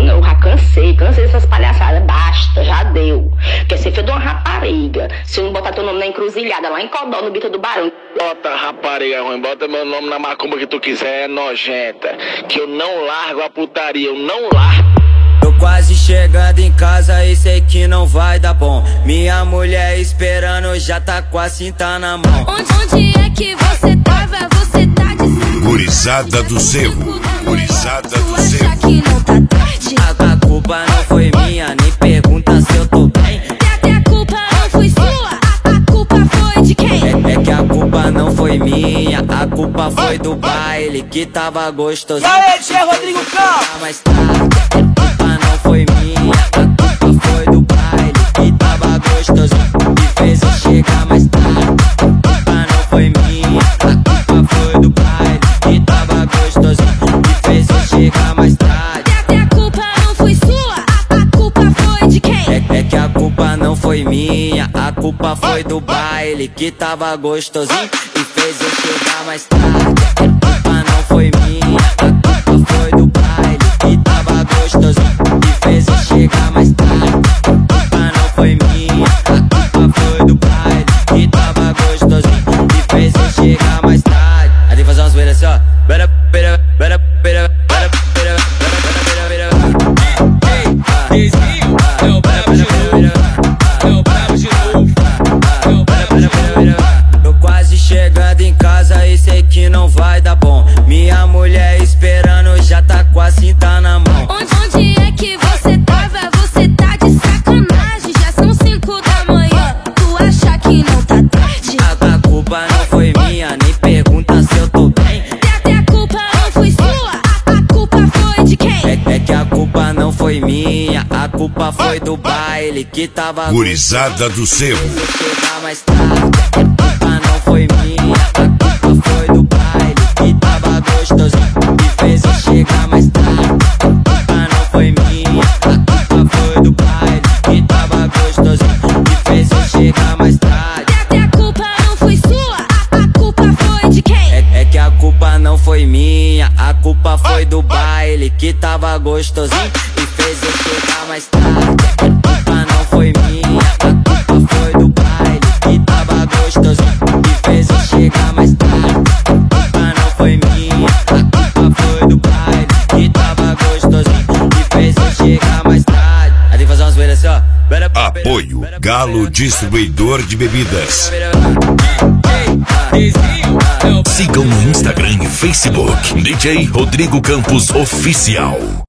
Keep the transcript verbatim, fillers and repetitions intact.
mano, eu já cansei, cansei dessas palhaçadas, basta, já deu. Quer ser filho de uma rapariga, se eu não botar teu nome na encruzilhada, lá em Codó, no Bita do Barão. Bota rapariga ruim, bota meu nome na macumba que tu quiser, é nojenta, que eu não largo a putaria, eu não largo. Tô quase chegando em casa e sei que não vai dar bom. Minha mulher esperando, já tá com a cinta na mão. Onde, onde é que você tava? Você tá de sacanagem. Gurizada do Cerro, gurizada do Cerro. Acha que não tá tarde? A, a culpa não foi minha, nem pergunta se eu tô bem. Até a culpa não foi sua, a, a culpa foi de quem? É, é que a culpa não foi minha, a culpa foi do baile que tava gostoso. E aí, Tia Rodrigo Campos? Mais tarde, a culpa não foi minha, a culpa foi do baile que tava gostoso e fez eu chegar mais tarde. A culpa não foi minha, a culpa foi do baile que tava gostoso e fez eu chegar mais tarde. Até a culpa não foi sua, a, a culpa foi de quem? É, é que a culpa não foi minha, a culpa foi do baile que tava gostosinho e fez eu chegar mais tarde. A culpa não foi minha, a culpa foi do baile que tava gostosinho e fez eu chegar mais tarde. A culpa não foi minha, a culpa foi do baile que tava gostosinho e fez eu chegar mais tarde. Aí tem que fazer umas zoeiras assim, ó. Bera, bera, bera, bera, bera, bera, bera, bera, bera. Ei, desvio, é o brabo de novo, é o brabo de novo, é o brabo de novo. Tô quase chegando em casa e sei que não vai dar bom. Minha mulher esperando, já tá com a cinta na mão. Onde, onde é que você tava? Você tá de sacanagem. Já são cinco da manhã, tu acha que não tá tarde? A, a culpa não foi minha, nem pergunta se eu tô bem. Até a culpa não foi sua, a, a culpa foi de quem? É, é que a culpa não foi minha, a culpa foi do baile que tava Gurizada do Cerro. gostoso. Chegar mais tarde, a culpa não foi minha, a culpa foi do baile que tava gostoso e fez eu chegar mais tarde. A culpa não foi minha, a culpa foi do baile que tava gostoso e fez eu chegar mais tarde. Até a culpa não foi sua, a, a culpa foi de quem? É, é que a culpa não foi minha, a culpa foi do baile que tava gostosinho e fez eu chegar mais tarde. A culpa não foi minha, a culpa foi do baile que tava gostosinho e fez eu chegar mais tarde. A culpa não foi minha, a culpa foi do baile que tava gostosinho e fez eu chegar mais tarde. Aí tem que fazer umas zoeiras assim, ó. Apoio Galo Distribuidor de Bebidas. Ei, desvio, é o Sigam no Instagram e Facebook D J Rodrigo Campos Oficial.